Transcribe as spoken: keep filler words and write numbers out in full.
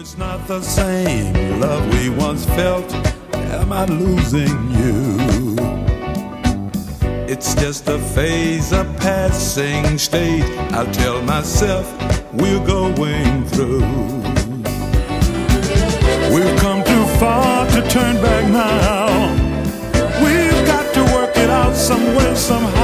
It's not the same love we once felt. Am I losing you? It's just a phase, a passing state. I'll tell myself we're going through. We've come too far to turn back now. We've got to work it out some way, somehow.